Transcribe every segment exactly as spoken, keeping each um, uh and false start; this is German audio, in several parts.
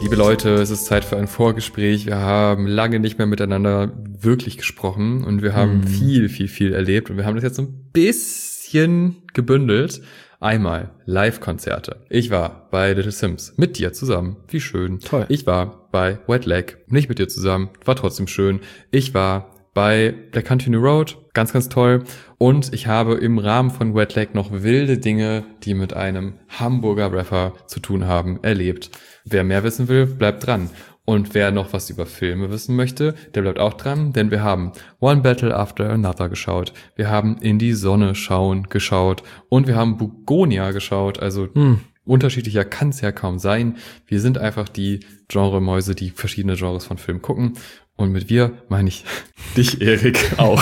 Liebe Leute, es ist Zeit für ein Vorgespräch. Wir haben lange nicht mehr miteinander wirklich gesprochen und wir haben hm. viel, viel, viel erlebt und wir haben das jetzt so ein bisschen gebündelt. Einmal Live-Konzerte. Ich war bei Little Sims mit dir zusammen. Wie schön. Toll. Ich war bei Wet Leg, nicht mit dir zusammen, war trotzdem schön. Ich war bei Black Country New Road, ganz, ganz toll. Und ich habe im Rahmen von Wet Leg noch wilde Dinge, die mit einem Hamburger Rapper zu tun haben, erlebt. Wer mehr wissen will, bleibt dran. Und wer noch was über Filme wissen möchte, der bleibt auch dran, denn wir haben One Battle After Another geschaut, wir haben In die Sonne schauen geschaut und wir haben Bugonia geschaut, also hm. unterschiedlicher kann es ja kaum sein. Wir sind einfach die Genremäuse, die verschiedene Genres von Filmen gucken und mit wir meine ich dich, Erik, auch.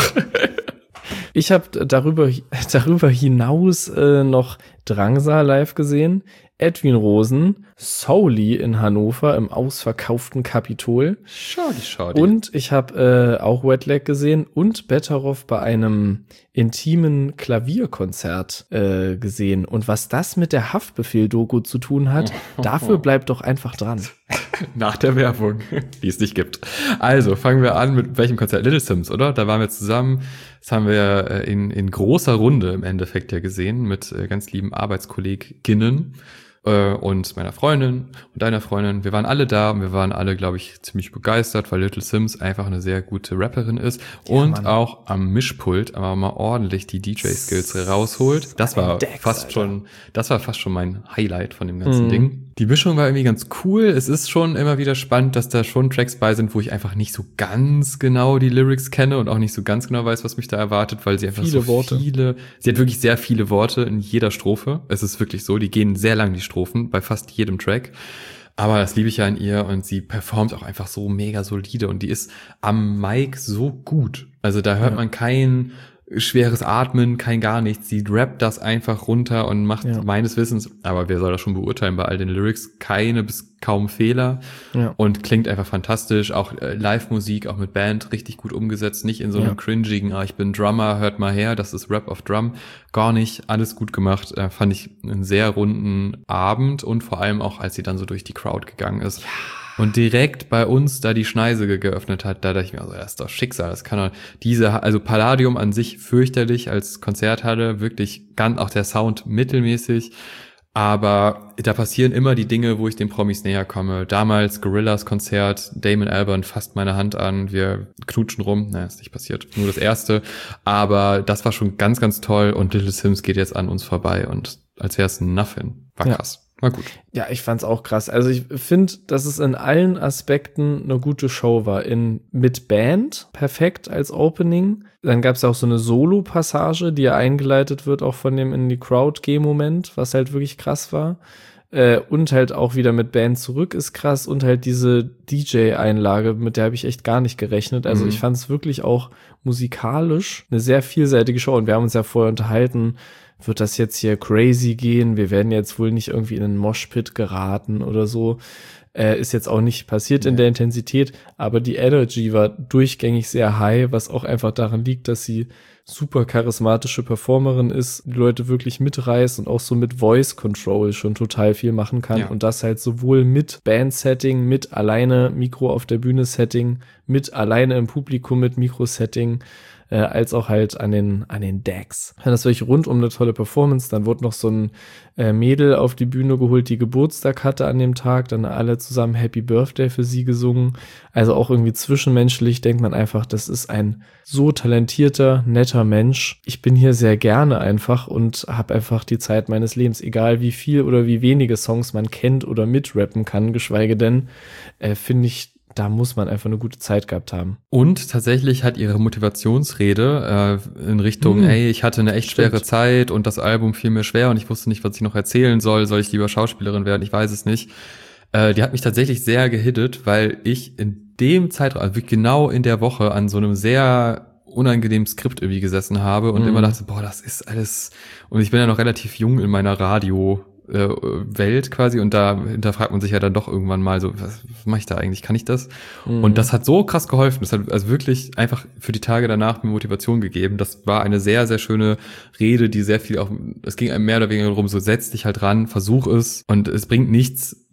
Ich habe darüber, darüber hinaus äh, noch Drangsal live gesehen, Edwin Rosen, Souli in Hannover im ausverkauften Kapitol. Schade, schade. Und ich habe äh, auch Wet Leg gesehen und Betteroff bei einem intimen Klavierkonzert äh, gesehen. Und was das mit der Haftbefehl-Doku zu tun hat, dafür bleibt doch einfach dran. Nach der Werbung, die es nicht gibt. Also, fangen wir an mit welchem Konzert? Little Sims, oder? Da waren wir zusammen. Das haben wir in, in großer Runde im Endeffekt ja gesehen mit ganz lieben Arbeitskolleginnen und meiner Freundin und deiner Freundin. Wir waren alle da und wir waren alle, glaube ich, ziemlich begeistert, weil Little Sims einfach eine sehr gute Rapperin ist ja, und Mann. Auch am Mischpult aber mal ordentlich die D J-Skills rausholt. Das war Dex, fast Alter. schon, das war fast schon mein Highlight von dem ganzen mhm. Ding. Die Mischung war irgendwie ganz cool. Es ist schon immer wieder spannend, dass da schon Tracks bei sind, wo ich einfach nicht so ganz genau die Lyrics kenne und auch nicht so ganz genau weiß, was mich da erwartet, weil sie einfach viele so Worte. viele, sie hat wirklich sehr viele Worte in jeder Strophe. Es ist wirklich so, die gehen sehr lang, die Strophen, bei fast jedem Track. Aber das liebe ich ja an ihr und sie performt auch einfach so mega solide und die ist am Mic so gut. Also da hört ja. man kein schweres Atmen, kein gar nichts. Sie rappt das einfach runter und macht ja. meines Wissens, aber wer soll das schon beurteilen, bei all den Lyrics keine bis kaum Fehler ja. und klingt einfach fantastisch. Auch äh, Live-Musik, auch mit Band, richtig gut umgesetzt. Nicht in so einem ja. cringigen, ah, ich bin Drummer, hört mal her, das ist Rap of Drum. Gar nicht, alles gut gemacht. Äh, fand ich einen sehr runden Abend und vor allem auch, als sie dann so durch die Crowd gegangen ist. Ja. Und direkt bei uns da die Schneise geöffnet hat, da dachte ich mir, also das ist doch Schicksal, das kann doch, diese, also Palladium an sich fürchterlich als Konzerthalle, wirklich ganz, auch der Sound mittelmäßig, aber da passieren immer die Dinge, wo ich den Promis näher komme. Damals Gorillaz Konzert, Damon Albarn fasst meine Hand an, wir knutschen rum, naja, ist nicht passiert, nur das erste, aber das war schon ganz, ganz toll und Little Sims geht jetzt an uns vorbei und als wäre es ein Nothing, war krass. Ja. War gut. Ja, ich fand's auch krass. Also ich finde, dass es in allen Aspekten eine gute Show war. In mit Band, perfekt als Opening. Dann gab's auch so eine Solo-Passage, die ja eingeleitet wird, auch von dem in die Crowd-Geh-Moment, was halt wirklich krass war. Äh, und halt auch wieder mit Band zurück ist krass. Und halt diese D J-Einlage, mit der habe ich echt gar nicht gerechnet. Also mhm. ich fand's wirklich auch musikalisch eine sehr vielseitige Show. Und wir haben uns ja vorher unterhalten, wird das jetzt hier crazy gehen? Wir werden jetzt wohl nicht irgendwie in einen Moshpit geraten oder so. Äh, ist jetzt auch nicht passiert ja. in der Intensität, aber die Energy war durchgängig sehr high, was auch einfach daran liegt, dass sie super charismatische Performerin ist, die Leute wirklich mitreißt und auch so mit Voice Control schon total viel machen kann ja. und das halt sowohl mit Band-Setting, mit alleine Mikro auf der Bühne-Setting, mit alleine im Publikum mit Mikro-Setting, Äh, als auch halt an den an den Decks. Das ist wirklich rundum eine tolle Performance. Dann wurde noch so ein äh, Mädel auf die Bühne geholt, die Geburtstag hatte an dem Tag. Dann alle zusammen Happy Birthday für sie gesungen. Also auch irgendwie zwischenmenschlich denkt man einfach, das ist ein so talentierter, netter Mensch. Ich bin hier sehr gerne einfach und habe einfach die Zeit meines Lebens, egal wie viel oder wie wenige Songs man kennt oder mitrappen kann, geschweige denn, äh, finde ich, da muss man einfach eine gute Zeit gehabt haben. Und tatsächlich hat ihre Motivationsrede äh, in Richtung, hm. ey, ich hatte eine echt schwere Stimmt. Zeit und das Album fiel mir schwer und ich wusste nicht, was ich noch erzählen soll. Soll ich lieber Schauspielerin werden? Ich weiß es nicht. Äh, die hat mich tatsächlich sehr gehittet, weil ich in dem Zeitraum, also wirklich genau in der Woche an so einem sehr unangenehmen Skript irgendwie gesessen habe und hm. immer dachte, boah, das ist alles, und ich bin ja noch relativ jung in meiner Radio äh, Welt quasi und da hinterfragt man sich ja dann doch irgendwann mal so, was, was mache ich da eigentlich, kann ich das? Mhm. Und das hat so krass geholfen, das hat also wirklich einfach für die Tage danach mir Motivation gegeben. Das war eine sehr, sehr schöne Rede, die sehr viel auch, es ging einem mehr oder weniger darum, so setz dich halt ran, versuch es und es bringt nichts,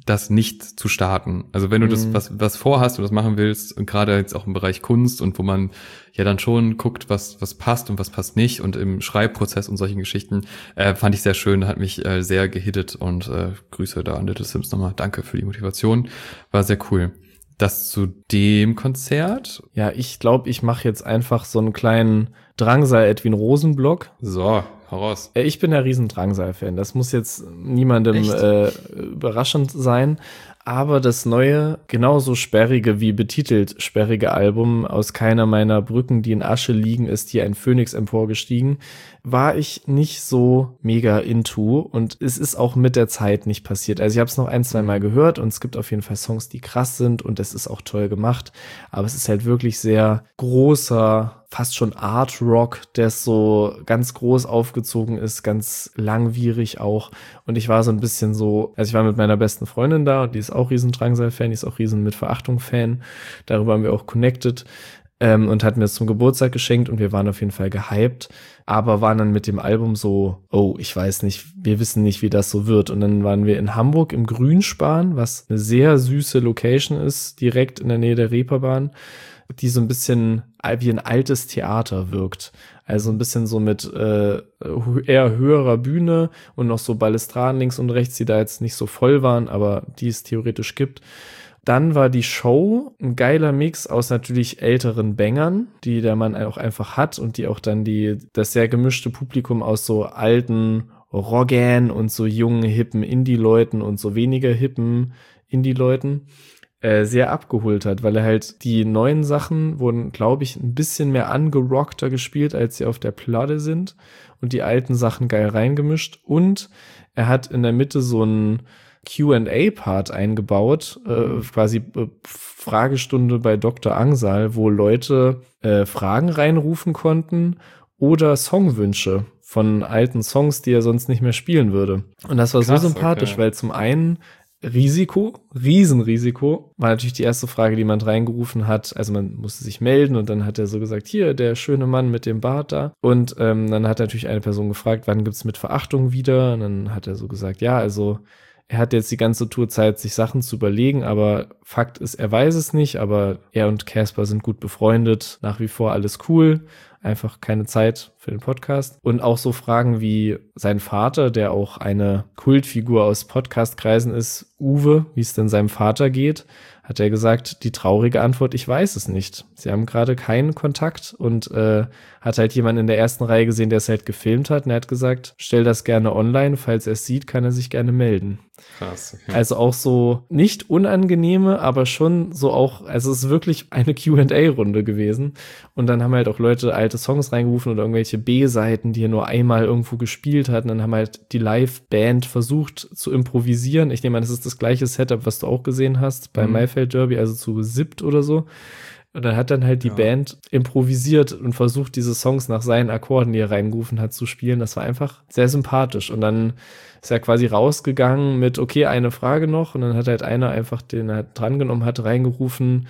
das nicht zu starten. Also wenn du das Mhm. was was vorhast und das machen willst, und gerade jetzt auch im Bereich Kunst und wo man ja dann schon guckt, was was passt und was passt nicht und im Schreibprozess und solchen Geschichten, äh, fand ich sehr schön, hat mich äh, sehr gehittet und äh, Grüße da an Little Sims nochmal. Danke für die Motivation. War sehr cool. Das zu dem Konzert. Ja, ich glaube, ich mache jetzt einfach so einen kleinen Drangsal-Edwin-Rosen-Block. So, heraus. Äh, Ich bin ja riesen Drangsal-Fan. Das muss jetzt niemandem Echt? äh, überraschend sein. Aber das neue, genauso sperrige wie betitelt sperrige Album Aus keiner meiner Brücken, die in Asche liegen, ist hier ein Phönix emporgestiegen, war ich nicht so mega into. Und es ist auch mit der Zeit nicht passiert. Also ich habe es noch ein, zwei Mal gehört und es gibt auf jeden Fall Songs, die krass sind und es ist auch toll gemacht. Aber es ist halt wirklich sehr großer, fast schon Art Rock, der so ganz groß aufgezogen ist, ganz langwierig auch. Und ich war so ein bisschen so, also ich war mit meiner besten Freundin da und die ist auch riesen Drangsal-Fan, die ist auch riesen mit Verachtung-Fan. Darüber haben wir auch connected ähm, und hat mir das zum Geburtstag geschenkt und wir waren auf jeden Fall gehypt, aber waren dann mit dem Album so, oh, ich weiß nicht, wir wissen nicht, wie das so wird. Und dann waren wir in Hamburg im Grünspan, was eine sehr süße Location ist, direkt in der Nähe der Reeperbahn, die so ein bisschen wie ein altes Theater wirkt. Also ein bisschen so mit äh, eher höherer Bühne und noch so Balustraden links und rechts, die da jetzt nicht so voll waren, aber die es theoretisch gibt. Dann war die Show ein geiler Mix aus natürlich älteren Bängern, die der Mann auch einfach hat und die auch dann die das sehr gemischte Publikum aus so alten Roggern und so jungen, hippen Indie-Leuten und so weniger hippen Indie-Leuten äh, sehr abgeholt hat, weil er halt die neuen Sachen wurden, glaube ich, ein bisschen mehr angerockter gespielt, als sie auf der Platte sind und die alten Sachen geil reingemischt und er hat in der Mitte so einen Q and A-Part eingebaut, äh, quasi äh, Fragestunde bei Doktor Angsal, wo Leute äh, Fragen reinrufen konnten oder Songwünsche von alten Songs, die er sonst nicht mehr spielen würde. Und das war Krass, so sympathisch, okay. weil zum einen Risiko, Riesenrisiko, war natürlich die erste Frage, die man reingerufen hat. Also man musste sich melden und dann hat er so gesagt, hier, der schöne Mann mit dem Bart da. Und ähm, dann hat natürlich eine Person gefragt, wann gibt's mit Verachtung wieder? Und dann hat er so gesagt, ja, also er hat jetzt die ganze Tour Zeit, sich Sachen zu überlegen, aber Fakt ist, er weiß es nicht, aber er und Casper sind gut befreundet, nach wie vor alles cool, einfach keine Zeit für den Podcast. Und auch so Fragen wie sein Vater, der auch eine Kultfigur aus Podcast-Kreisen ist, Uwe, wie es denn seinem Vater geht, hat er gesagt, die traurige Antwort, ich weiß es nicht. Sie haben gerade keinen Kontakt und äh, hat halt jemanden in der ersten Reihe gesehen, der es halt gefilmt hat und er hat gesagt, stell das gerne online, falls er es sieht, kann er sich gerne melden. Krass. Okay. Also auch so nicht unangenehme, aber schon so auch, also es ist wirklich eine Q and A-Runde gewesen. Und dann haben halt auch Leute alte Songs reingerufen oder irgendwelche B-Seiten, die er nur einmal irgendwo gespielt hat. Und dann haben halt die Live-Band versucht zu improvisieren. Ich nehme an, das ist das gleiche Setup, was du auch gesehen hast bei Mhm. Maifeld Derby, also zu siebt oder so. Und dann hat dann halt die Ja. Band improvisiert und versucht, diese Songs nach seinen Akkorden, die er reingerufen hat, zu spielen. Das war einfach sehr sympathisch. Und dann ist er quasi rausgegangen mit, okay, eine Frage noch. Und dann hat halt einer einfach, den er drangenommen hat, reingerufen,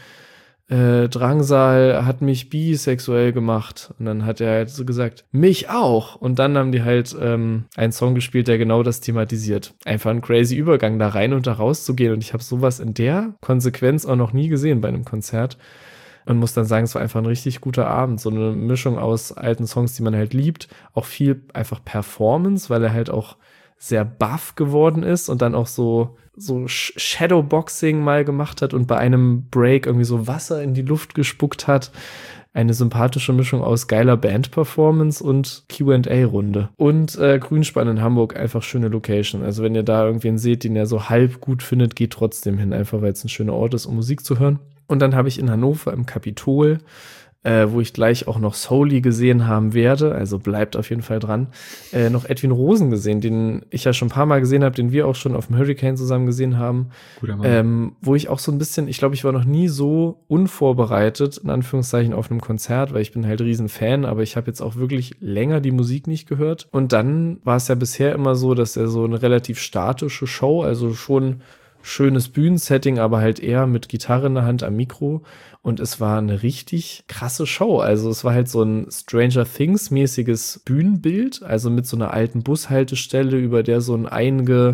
äh, Drangsal hat mich bisexuell gemacht. Und dann hat er halt so gesagt, mich auch. Und dann haben die halt ähm, einen Song gespielt, der genau das thematisiert. Einfach ein crazy Übergang, da rein und da raus zu gehen. Und ich habe sowas in der Konsequenz auch noch nie gesehen bei einem Konzert. Und muss dann sagen, es war einfach ein richtig guter Abend. So eine Mischung aus alten Songs, die man halt liebt. Auch viel einfach Performance, weil er halt auch sehr buff geworden ist und dann auch so, so Shadowboxing mal gemacht hat und bei einem Break irgendwie so Wasser in die Luft gespuckt hat. Eine sympathische Mischung aus geiler Band-Performance und Q and A-Runde. Und äh, Grünspan in Hamburg, einfach schöne Location. Also wenn ihr da irgendwen seht, den ihr so halb gut findet, geht trotzdem hin, einfach weil es ein schöner Ort ist, um Musik zu hören. Und dann habe ich in Hannover im Kapitol, äh, wo ich gleich auch noch Soli gesehen haben werde, also bleibt auf jeden Fall dran, äh, noch Edwin Rosen gesehen, den ich ja schon ein paar Mal gesehen habe, den wir auch schon auf dem Hurricane zusammen gesehen haben. Guter Mann. Ähm, wo ich auch so ein bisschen, ich glaube, ich war noch nie so unvorbereitet, in Anführungszeichen, auf einem Konzert, weil ich bin halt riesen Fan, aber ich habe jetzt auch wirklich länger die Musik nicht gehört. Und dann war es ja bisher immer so, dass er so eine relativ statische Show, also schon schönes Bühnensetting, aber halt eher mit Gitarre in der Hand am Mikro. Und es war eine richtig krasse Show. Also es war halt so ein Stranger Things-mäßiges Bühnenbild, also mit so einer alten Bushaltestelle, über der so ein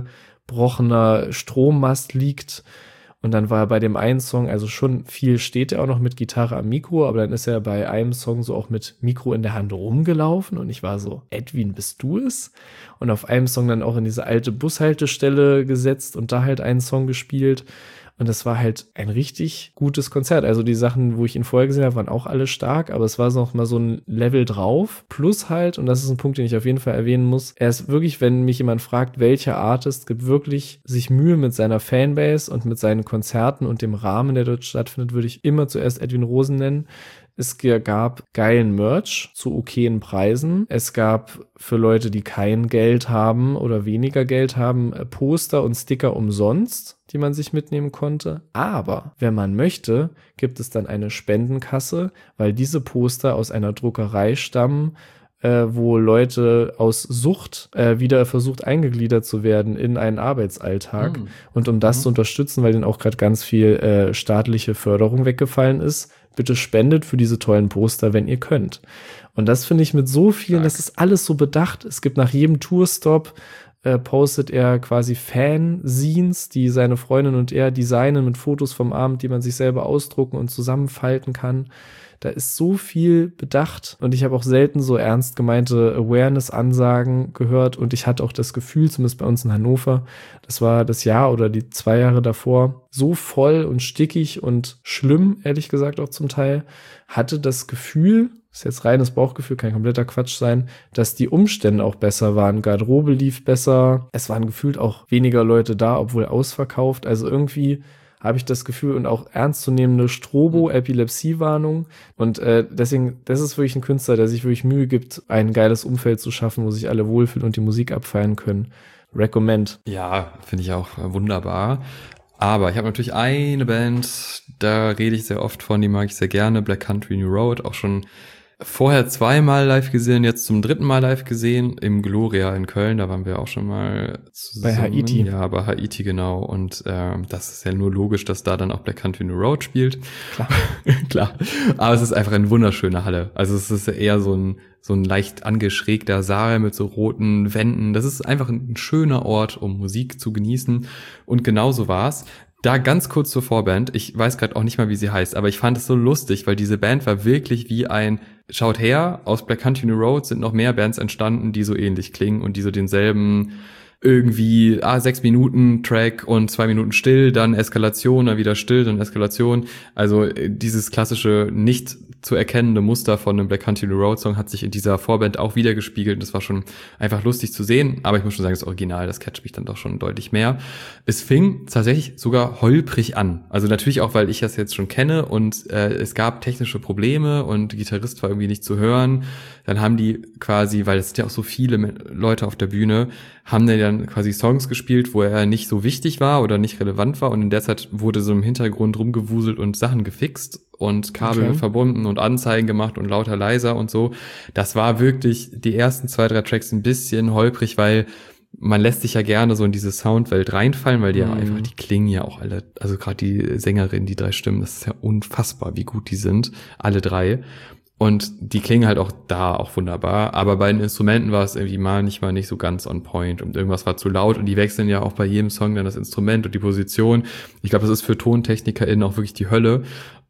abgebrochener Strommast liegt. Und dann war er bei dem einen Song, also schon viel steht er auch noch mit Gitarre am Mikro, aber dann ist er bei einem Song so auch mit Mikro in der Hand rumgelaufen und ich war so, Edwin, bist du es? Und auf einem Song dann auch in diese alte Bushaltestelle gesetzt und da halt einen Song gespielt. Und das war halt ein richtig gutes Konzert. Also die Sachen, wo ich ihn vorher gesehen habe, waren auch alle stark, aber es war noch mal so ein Level drauf. Plus halt, und das ist ein Punkt, den ich auf jeden Fall erwähnen muss, er ist wirklich, wenn mich jemand fragt, welcher Artist gibt wirklich sich Mühe mit seiner Fanbase und mit seinen Konzerten und dem Rahmen, der dort stattfindet, würde ich immer zuerst Edwin Rosen nennen. Es gab geilen Merch zu okayen Preisen. Es gab für Leute, die kein Geld haben oder weniger Geld haben, Poster und Sticker umsonst, die man sich mitnehmen konnte. Aber wenn man möchte, gibt es dann eine Spendenkasse, weil diese Poster aus einer Druckerei stammen, äh, wo Leute aus Sucht äh, wieder versucht eingegliedert zu werden in einen Arbeitsalltag. Mhm. Und um das mhm. zu unterstützen, weil denen auch gerade ganz viel äh, staatliche Förderung weggefallen ist, bitte spendet für diese tollen Poster, wenn ihr könnt. Und das finde ich mit so vielen, das ist alles so bedacht. Es gibt nach jedem Tourstop äh, postet er quasi Fanzines, die seine Freundin und er designen mit Fotos vom Abend, die man sich selber ausdrucken und zusammenfalten kann. Da ist so viel bedacht und ich habe auch selten so ernst gemeinte Awareness-Ansagen gehört und ich hatte auch das Gefühl, zumindest bei uns in Hannover, das war das Jahr oder die zwei Jahre davor, so voll und stickig und schlimm, ehrlich gesagt auch zum Teil, hatte das Gefühl, ist jetzt reines Bauchgefühl, kein kompletter Quatsch sein, dass die Umstände auch besser waren. Garderobe lief besser, es waren gefühlt auch weniger Leute da, obwohl ausverkauft, also irgendwie habe ich das Gefühl und auch ernstzunehmende Strobo-Epilepsie-Warnung. Und äh, deswegen, das ist wirklich ein Künstler, der sich wirklich Mühe gibt, ein geiles Umfeld zu schaffen, wo sich alle wohlfühlen und die Musik abfeiern können. Recommend. Ja, finde ich auch wunderbar. Aber ich habe natürlich eine Band, da rede ich sehr oft von, die mag ich sehr gerne, Black Country New Road, auch schon vorher zweimal live gesehen, jetzt zum dritten Mal live gesehen, im Gloria in Köln, da waren wir auch schon mal zusammen. Bei Haiti. Ja, bei Haiti, genau. Und äh, das ist ja nur logisch, dass da dann auch Black Country New Road spielt. Klar. Klar. Aber es ist einfach eine wunderschöne Halle. Also es ist eher so ein so ein leicht angeschrägter Saal mit so roten Wänden. Das ist einfach ein schöner Ort, um Musik zu genießen. Und genauso war's. Da ganz kurz zur Vorband. Ich weiß gerade auch nicht mal, wie sie heißt, aber ich fand es so lustig, weil diese Band war wirklich wie ein, schaut her, aus Black Country New Road sind noch mehr Bands entstanden, die so ähnlich klingen und die so denselben irgendwie, ah, sechs Minuten Track und zwei Minuten still, dann Eskalation, dann wieder still, dann Eskalation. Also dieses klassische, nicht zu erkennende Muster von einem Black Country New Road Song hat sich in dieser Vorband auch wiedergespiegelt. Das war schon einfach lustig zu sehen, aber ich muss schon sagen, das Original, das catcht mich dann doch schon deutlich mehr. Es fing tatsächlich sogar holprig an. Also natürlich auch, weil ich das jetzt schon kenne und äh, es gab technische Probleme und der Gitarrist war irgendwie nicht zu hören. Dann haben die quasi, weil es sind ja auch so viele Leute auf der Bühne, haben die dann quasi Songs gespielt, wo er nicht so wichtig war oder nicht relevant war und in der Zeit wurde so im Hintergrund rumgewuselt und Sachen gefixt und Kabel okay. verbunden und Anzeigen gemacht und lauter leiser und so. Das war wirklich die ersten zwei, drei Tracks ein bisschen holprig, weil man lässt sich ja gerne so in diese Soundwelt reinfallen, weil die mhm. ja einfach, die klingen ja auch alle, also gerade die Sängerin, die drei Stimmen, das ist ja unfassbar, wie gut die sind, alle drei. Und die klingen halt auch da auch wunderbar, aber bei den Instrumenten war es irgendwie manchmal nicht so ganz on point und irgendwas war zu laut und die wechseln ja auch bei jedem Song dann das Instrument und die Position. Ich glaube, das ist für TontechnikerInnen auch wirklich die Hölle,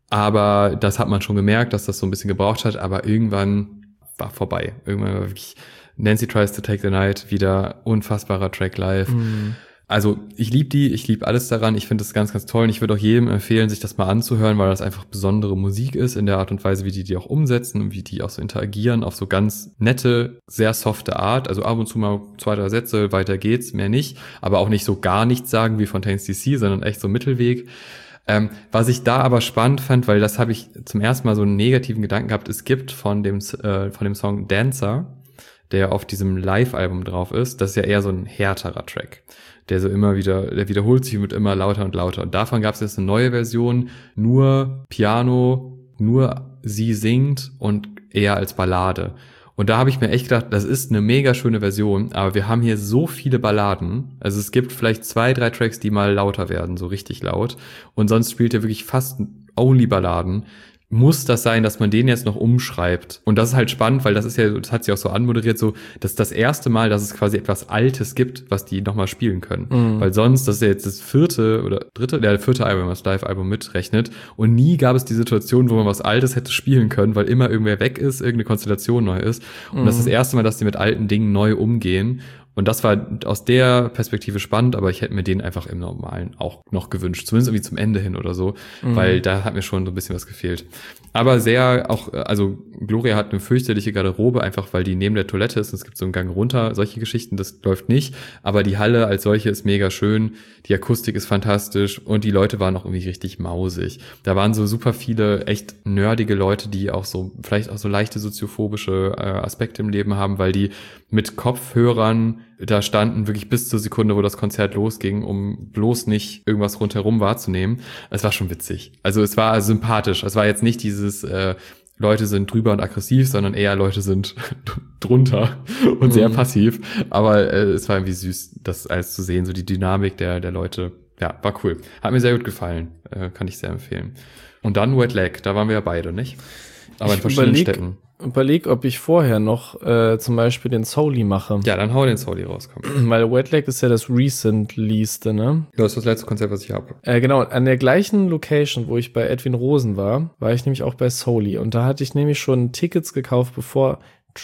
aber das hat man schon gemerkt, dass das so ein bisschen gebraucht hat, aber irgendwann war vorbei. Irgendwann war wirklich Nancy Tries to Take the Night wieder unfassbarer Track live. Mhm. Also ich liebe die, ich liebe alles daran, ich finde das ganz, ganz toll und ich würde auch jedem empfehlen, sich das mal anzuhören, weil das einfach besondere Musik ist in der Art und Weise, wie die die auch umsetzen und wie die auch so interagieren, auf so ganz nette, sehr softe Art, also ab und zu mal zwei, drei Sätze, weiter geht's, mehr nicht, aber auch nicht so gar nichts sagen wie Fontaines D C, sondern echt so Mittelweg. Ähm, was ich da aber spannend fand, weil das habe ich zum ersten Mal so einen negativen Gedanken gehabt, es gibt von dem, äh, von dem Song Dancer, der auf diesem Live-Album drauf ist, das ist ja eher so ein härterer Track, der so immer wieder, der wiederholt sich und wird immer lauter und lauter. Und davon gab es jetzt eine neue Version, nur Piano, nur sie singt und eher als Ballade. Und da habe ich mir echt gedacht, das ist eine mega schöne Version, aber wir haben hier so viele Balladen. Also es gibt vielleicht zwei, drei Tracks, die mal lauter werden, so richtig laut. Und sonst spielt er wirklich fast only Balladen. muss das sein, dass man den jetzt noch umschreibt? Und das ist halt spannend, weil das ist ja, das hat sie auch so anmoderiert, so, das ist das erste Mal, dass es quasi etwas Altes gibt, was die nochmal spielen können. Mhm. Weil sonst, das ist ja jetzt das vierte oder dritte, der vierte Album, wenn man das Live-Album mitrechnet. Und nie gab es die Situation, wo man was Altes hätte spielen können, weil immer irgendwer weg ist, irgendeine Konstellation neu ist. Und mhm. das ist das erste Mal, dass die mit alten Dingen neu umgehen. Und das war aus der Perspektive spannend, aber ich hätte mir den einfach im Normalen auch noch gewünscht. Zumindest irgendwie zum Ende hin oder so, mhm. weil da hat mir schon so ein bisschen was gefehlt. Aber sehr auch, also Gloria hat eine fürchterliche Garderobe, einfach weil die neben der Toilette ist und es gibt so einen Gang runter, solche Geschichten, das läuft nicht. Aber die Halle als solche ist mega schön, die Akustik ist fantastisch und die Leute waren auch irgendwie richtig mausig. Da waren so super viele echt nerdige Leute, die auch so, vielleicht auch so leichte soziophobische äh, Aspekte im Leben haben, weil die mit Kopfhörern da standen, wirklich bis zur Sekunde, wo das Konzert losging, um bloß nicht irgendwas rundherum wahrzunehmen. Es war schon witzig. Also es war sympathisch. Es war jetzt nicht dieses äh, Leute sind drüber und aggressiv, sondern eher Leute sind drunter und sehr mhm. passiv. Aber äh, es war irgendwie süß, das alles zu sehen, so die Dynamik der der Leute. Ja, war cool. Hat mir sehr gut gefallen. Äh, kann ich sehr empfehlen. Und dann Wet Leg, da waren wir ja beide, nicht? Aber ich in verschiedenen überleg, Städten. Überleg, ob ich vorher noch äh, zum Beispiel den Soli mache. Ja, dann hau den Soli raus, komm. Weil Wet Leg ist ja das recentlyste, ne? Ja, das ist das letzte Konzert, was ich habe. Äh, genau, an der gleichen Location, wo ich bei Edwin Rosen war, war ich nämlich auch bei Soli. Und da hatte ich nämlich schon Tickets gekauft, bevor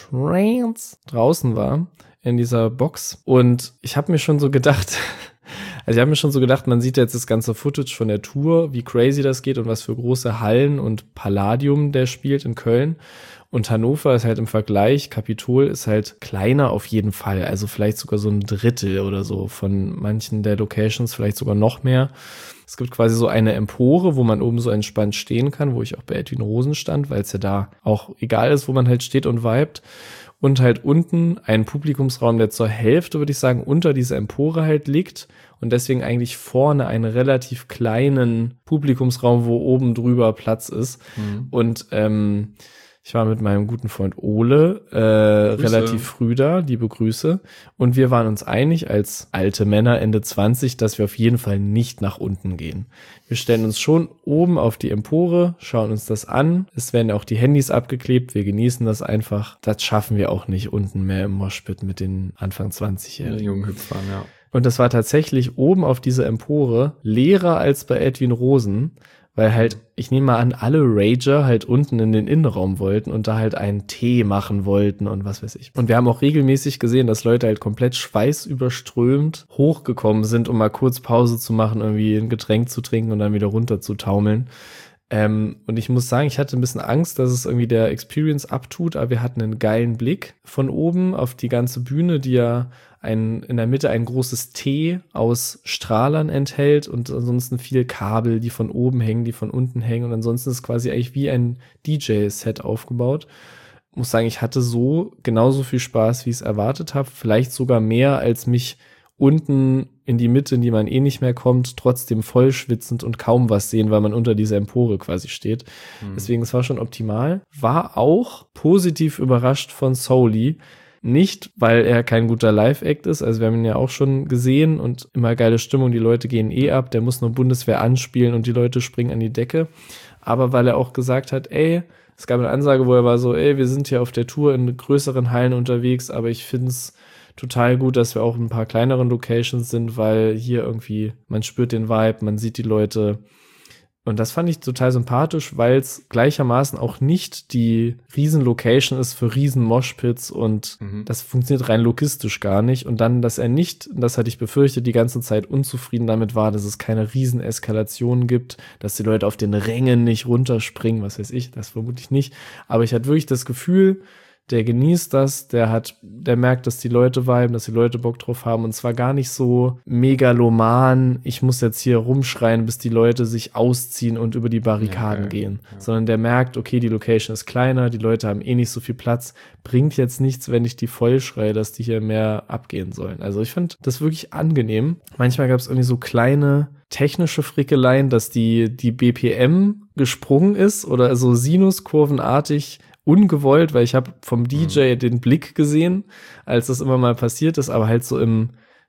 Trance draußen war, in dieser Box. Und ich habe mir schon so gedacht... Also ich habe mir schon so gedacht, man sieht jetzt das ganze Footage von der Tour, wie crazy das geht und was für große Hallen und Palladium der spielt in Köln. Und Hannover ist halt im Vergleich, Kapitol ist halt kleiner auf jeden Fall. Also vielleicht sogar so ein Drittel oder so von manchen der Locations, vielleicht sogar noch mehr. Es gibt quasi so eine Empore, wo man oben so entspannt stehen kann, wo ich auch bei Edwin Rosen stand, weil es ja da auch egal ist, wo man halt steht und vibet. Und halt unten ein Publikumsraum, der zur Hälfte, würde ich sagen, unter dieser Empore halt liegt und deswegen eigentlich vorne einen relativ kleinen Publikumsraum, wo oben drüber Platz ist. Mhm. Und ähm, ich war mit meinem guten Freund Ole äh, relativ früh da, liebe Grüße. Und wir waren uns einig als alte Männer Ende zwanzig, dass wir auf jeden Fall nicht nach unten gehen. Wir stellen uns schon oben auf die Empore, schauen uns das an. Es werden auch die Handys abgeklebt, wir genießen das einfach. Das schaffen wir auch nicht unten mehr im Moshpit mit den Anfang zwanzigjährigen. Die jungen Hüpfern, ja. Und das war tatsächlich oben auf dieser Empore leerer als bei Edwin Rosen. Weil halt, ich nehme mal an, alle Rager halt unten in den Innenraum wollten und da halt einen Tee machen wollten und was weiß ich. Und wir haben auch regelmäßig gesehen, dass Leute halt komplett schweißüberströmt hochgekommen sind, um mal kurz Pause zu machen, irgendwie ein Getränk zu trinken und dann wieder runter zu taumeln. Ähm, und ich muss sagen, ich hatte ein bisschen Angst, dass es irgendwie der Experience abtut, aber wir hatten einen geilen Blick von oben auf die ganze Bühne, die ja ein, in der Mitte ein großes T aus Strahlern enthält und ansonsten viel Kabel, die von oben hängen, die von unten hängen und ansonsten ist es quasi eigentlich wie ein D J-Set aufgebaut. Ich muss sagen, ich hatte so genauso viel Spaß, wie ich es erwartet habe, vielleicht sogar mehr, als mich unten in die Mitte, in die man eh nicht mehr kommt, trotzdem voll schwitzend und kaum was sehen, weil man unter dieser Empore quasi steht. Mhm. Deswegen, es war schon optimal. War auch positiv überrascht von Soli. Nicht, weil er kein guter Live-Act ist, also wir haben ihn ja auch schon gesehen und immer geile Stimmung, die Leute gehen eh ab, der muss nur Bundeswehr anspielen und die Leute springen an die Decke, aber weil er auch gesagt hat, ey, es gab eine Ansage, wo er war so, ey, wir sind hier auf der Tour in größeren Hallen unterwegs, aber ich find's total gut, dass wir auch in ein paar kleineren Locations sind, weil hier irgendwie, man spürt den Vibe, man sieht die Leute. Und das fand ich total sympathisch, weil es gleichermaßen auch nicht die Riesen-Location ist für Riesen-Moshpits und mhm. das funktioniert rein logistisch gar nicht. Und dann, dass er nicht, das hatte ich befürchtet, die ganze Zeit unzufrieden damit war, dass es keine Riesen-Eskalationen gibt, dass die Leute auf den Rängen nicht runterspringen, was weiß ich, das vermutlich nicht. Aber ich hatte wirklich das Gefühl, der genießt das, der hat, der merkt, dass die Leute viben, dass die Leute Bock drauf haben und zwar gar nicht so megaloman, ich muss jetzt hier rumschreien, bis die Leute sich ausziehen und über die Barrikaden ja, okay. gehen, ja. sondern der merkt, okay, die Location ist kleiner, die Leute haben eh nicht so viel Platz, bringt jetzt nichts, wenn ich die voll schreie, dass die hier mehr abgehen sollen. Also ich fand das wirklich angenehm. Manchmal gab es irgendwie so kleine technische Frickeleien, dass die, die B P M gesprungen ist oder so sinuskurvenartig ungewollt, weil ich habe vom D J den Blick gesehen, als das immer mal passiert ist, aber halt so im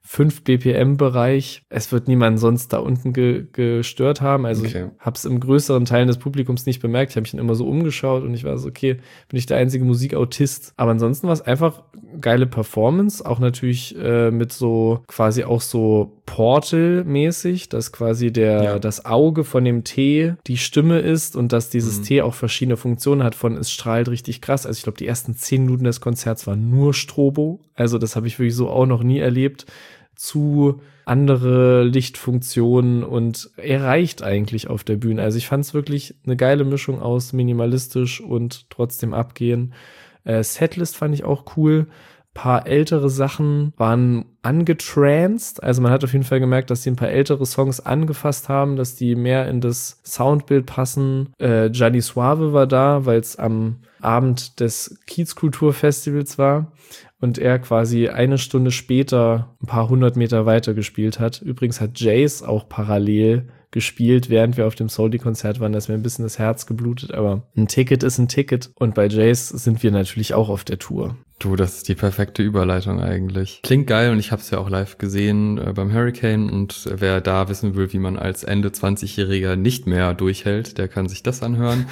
fünf B P M-Bereich. Es wird niemand sonst da unten ge- gestört haben. Also okay. Ich habe es im größeren Teilen des Publikums nicht bemerkt. Ich habe mich dann immer so umgeschaut und ich war so, okay, bin ich der einzige Musikautist. Aber ansonsten war es einfach geile Performance. Auch natürlich äh, mit so quasi auch so Portal-mäßig, dass quasi der ja. das Auge von dem T die Stimme ist und dass dieses mhm. T auch verschiedene Funktionen hat von es strahlt richtig krass. Also ich glaube, die ersten zehn Minuten des Konzerts waren nur Strobo. Also das habe ich wirklich so auch noch nie erlebt. Zu andere Lichtfunktionen und er reicht eigentlich auf der Bühne. Also ich fand es wirklich eine geile Mischung aus minimalistisch und trotzdem abgehen. Äh, Setlist fand ich auch cool. Paar ältere Sachen waren angetranced. Also man hat auf jeden Fall gemerkt, dass sie ein paar ältere Songs angefasst haben, dass die mehr in das Soundbild passen. Äh, Gianni Suave war da, weil es am Abend des Kiezkulturfestivals war und er quasi eine Stunde später ein paar hundert Meter weiter gespielt hat. Übrigens hat Jace auch parallel gespielt, während wir auf dem Soully-Konzert waren. Da ist mir ein bisschen das Herz geblutet, aber ein Ticket ist ein Ticket und bei Jace sind wir natürlich auch auf der Tour. Du, das ist die perfekte Überleitung eigentlich. Klingt geil und ich habe es ja auch live gesehen äh, beim Hurricane und wer da wissen will, wie man als Ende zwanzigjähriger nicht mehr durchhält, der kann sich das anhören.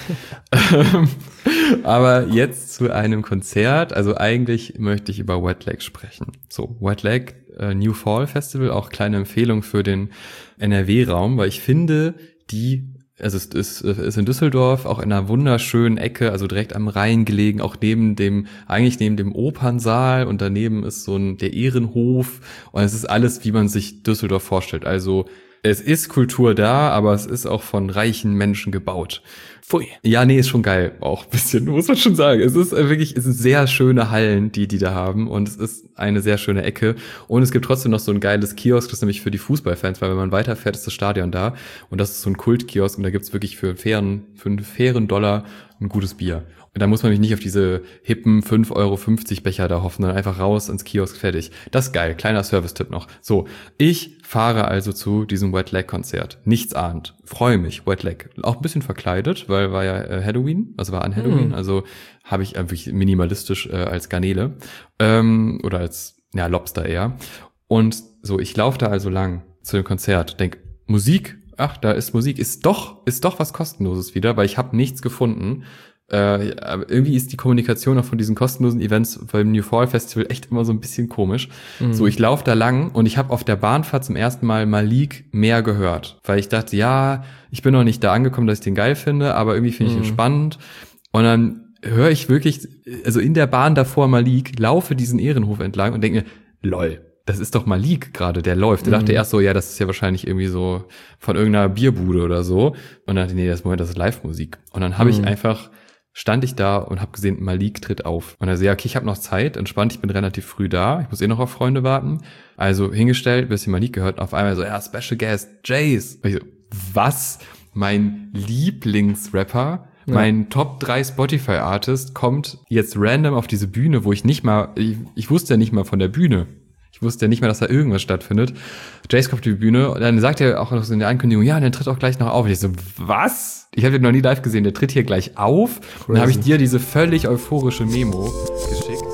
Aber jetzt zu einem Konzert. Also eigentlich möchte ich über Wet Leg sprechen. So, Wet Leg, äh, New Fall Festival, auch kleine Empfehlung für den N R W-Raum, weil ich finde, die Also es ist, ist in Düsseldorf auch in einer wunderschönen Ecke, also direkt am Rhein gelegen, auch neben dem, eigentlich neben dem Opernsaal und daneben ist so ein, der Ehrenhof und es ist alles, wie man sich Düsseldorf vorstellt. Also es ist Kultur da, aber es ist auch von reichen Menschen gebaut. Pfui. Ja, nee, ist schon geil. Auch ein bisschen, muss man schon sagen. Es ist wirklich, es sind sehr schöne Hallen, die die da haben und es ist eine sehr schöne Ecke. Und es gibt trotzdem noch so ein geiles Kiosk, das ist nämlich für die Fußballfans, weil wenn man weiterfährt, ist das Stadion da und das ist so ein Kultkiosk und da gibt's wirklich für einen fairen, für einen fairen Dollar ein gutes Bier. Und da muss man mich nicht auf diese hippen fünf Euro fünfzig Becher da hoffen, sondern einfach raus ins Kiosk, fertig. Das ist geil. Kleiner Service-Tipp noch. So, ich fahre also zu diesem Wet Leg Konzert. Nichts ahnt. Freue mich. Wet Leg. Auch ein bisschen verkleidet, weil war ja äh, Halloween, also war an Halloween. Mm. Also habe ich wirklich minimalistisch äh, als Garnele ähm, oder als ja Lobster eher. Und so, ich laufe da also lang zu dem Konzert, denk Musik, ach, da ist Musik, ist doch, ist doch was Kostenloses wieder, weil ich habe nichts gefunden. Äh, aber irgendwie ist die Kommunikation auch von diesen kostenlosen Events beim New Fall Festival echt immer so ein bisschen komisch. Mhm. So, ich laufe da lang und ich habe auf der Bahnfahrt zum ersten Mal Malik mehr gehört, weil ich dachte, ja, ich bin noch nicht da angekommen, dass ich den geil finde, aber irgendwie finde ich mhm. ihn spannend. Und dann höre ich wirklich, also in der Bahn davor Malik, laufe diesen Ehrenhof entlang und denke mir, lol, das ist doch Malik gerade, der läuft. Der mhm. dachte erst so, ja, das ist ja wahrscheinlich irgendwie so von irgendeiner Bierbude oder so. Und dann dachte ich, nee, das Moment, das ist Live-Musik. Und dann habe mhm. ich einfach stand ich da und habe gesehen, Malik tritt auf. Und er so, ja, okay, ich habe noch Zeit, entspannt, ich bin relativ früh da, ich muss eh noch auf Freunde warten. Also hingestellt, bisschen Malik gehört, und auf einmal so, ja, Special Guest, Jace. Und ich so, was? Mein Lieblingsrapper, ja. mein Top drei Spotify-Artist kommt jetzt random auf diese Bühne, wo ich nicht mal, ich, ich wusste ja nicht mal von der Bühne. Ich wusste ja nicht mehr, dass da irgendwas stattfindet. Jace kommt auf die Bühne und dann sagt er auch noch so in der Ankündigung, ja, und der tritt auch gleich noch auf. Und ich so, was? Ich habe den noch nie live gesehen, der tritt hier gleich auf. Crazy. Und dann habe ich dir diese völlig euphorische Memo geschickt.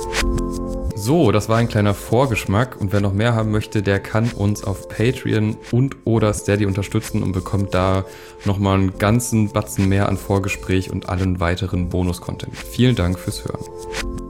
So, das war ein kleiner Vorgeschmack. Und wer noch mehr haben möchte, der kann uns auf Patreon und oder Steady unterstützen und bekommt da nochmal einen ganzen Batzen mehr an Vorgespräch und allen weiteren Bonus-Content. Vielen Dank fürs Hören.